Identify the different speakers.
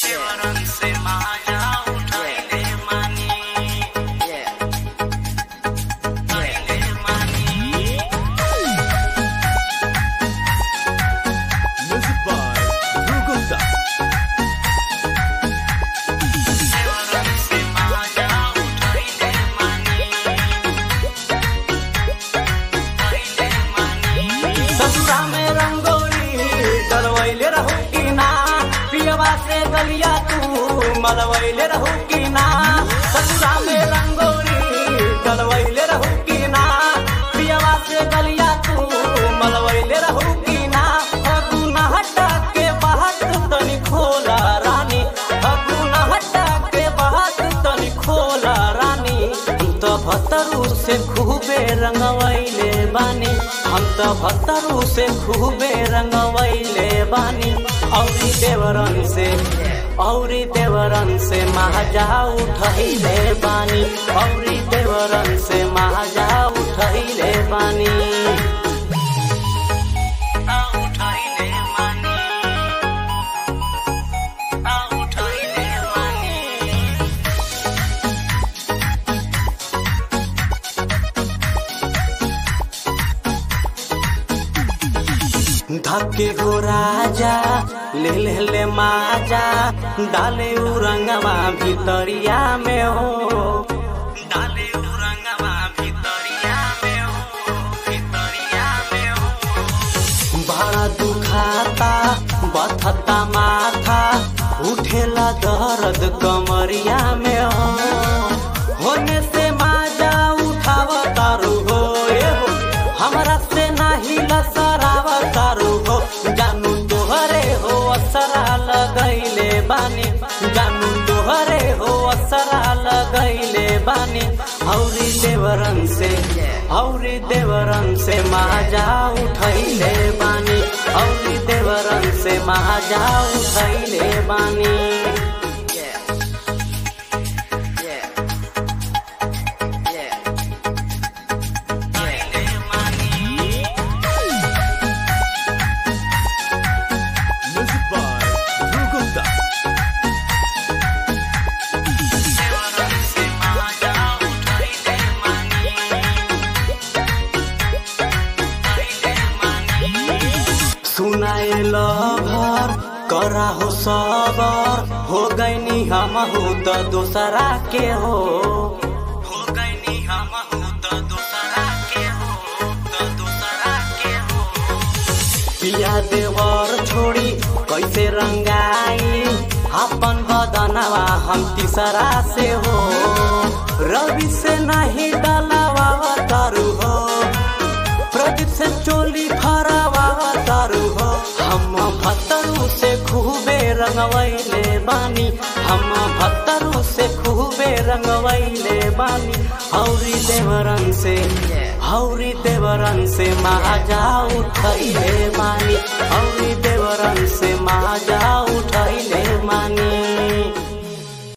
Speaker 1: गलिया तू मलवैले रहू की ना, ससुरा में रंगोली डलवैले रहू की ना, पियवा से गलिया तू मलवैले रहू की ना। फगुना हटा के बात तनी खोला रानी, फगुना हटा के बात तनी खोला रानी। हम तो भतरू से खूबे रंगवैले बानी, हम तो भतरू से खूबे रंगवैले बानी। औरी देवरन से महाजा उठैले बानी, औरी देवरन से महाजा उठैले बानी। धक्के हो राजा ले ले ले माजा, डाले उरंगवा भितरिया में हो, डाले उरंगवा भितरिया में हो, भितरिया में हो। बड़ा दुखाता बथता माथा, उठेला दर्द कमरिया में हो, होने से माजा उठावतारू हो, हमरा से नाही लसरावतारू हो। जानू तोहरे हो असरा लगैले बानी, जानू तोहरे हो असरा लगैले बानी। औरी देवरन से महाजा उठैले बानी, औरी देवरन से महाजा उठैले बानी। सुनाए लभर करा हो सबर, हो गईनी हम हो तो दूसरा के हो, हो गईनी हम हो तो दूसरा के हो, तो दूसरा के हो। पिया देवर छोड़ी कैसे रंगाई अपन बदनवा हम तीसरा से हो, रवि से नहीं डलवा तारू हो, प्रदीप से चोली फरावा तारू हो। हम भतरू से खूबे रंगवैले बानी, हम भतरू से खूबे रंगवैले बानी। औरी देवरन से महाजा उठैले बानी, औरी देवरन से महाजा उठैले बानी।